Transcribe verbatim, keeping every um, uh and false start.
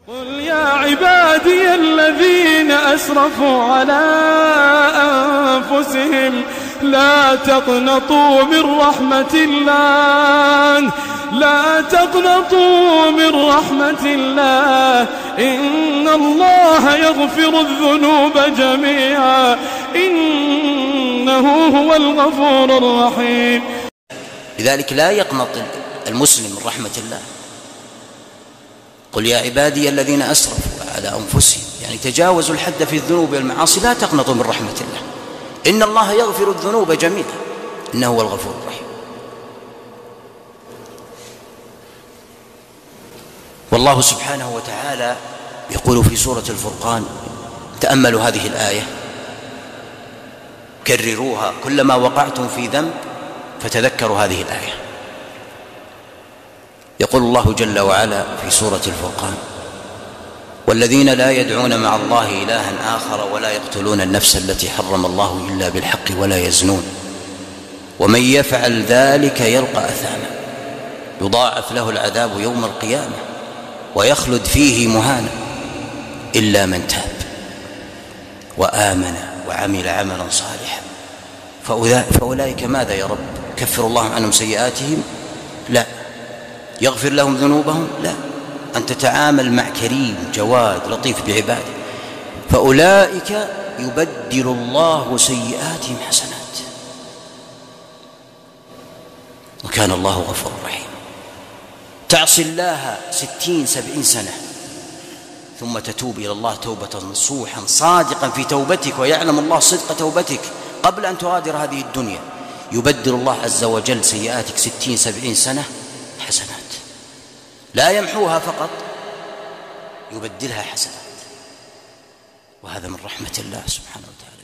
قل يا عبادي الذين أسرفوا على أنفسهم لا تقنطوا من رحمة الله لا تقنطوا من رحمة الله إن الله يغفر الذنوب جميعا إنه هو الغفور الرحيم. لذلك لا يقنط المسلم من رحمة الله. قل يا عبادي الذين أسرفوا على أنفسهم، يعني تجاوزوا الحد في الذنوب والمعاصي، لا تقنطوا من رحمة الله إن الله يغفر الذنوب جميعا إنه هو الغفور الرحيم. والله سبحانه وتعالى يقول في سورة الفرقان، تأملوا هذه الآية، كرروها كلما وقعتم في ذنب فتذكروا هذه الآية. يقول الله جل وعلا في سورة الفرقان: والذين لا يدعون مع الله إلها آخر ولا يقتلون النفس التي حرم الله إلا بالحق ولا يزنون ومن يفعل ذلك يلقى أثاما يضاعف له العذاب يوم القيامة ويخلد فيه مهانا إلا من تاب وآمن وعمل عملا صالحا فأولئك ماذا يا رب؟ كفر الله عنهم سيئاتهم؟ لا. يغفر لهم ذنوبهم؟ لا. أن تتعامل مع كريم جواد لطيف بعباده. فأولئك يبدل الله سيئاتهم حسنات وكان الله غفورا رحيما. تعصي الله ستين سبعين سنة ثم تتوب إلى الله توبة نصوحا صادقا في توبتك ويعلم الله صدق توبتك قبل أن تغادر هذه الدنيا، يبدل الله عز وجل سيئاتك ستين سبعين سنة حسنات، لا يمحوها فقط، يبدلها حسنات. وهذا من رحمة الله سبحانه وتعالى.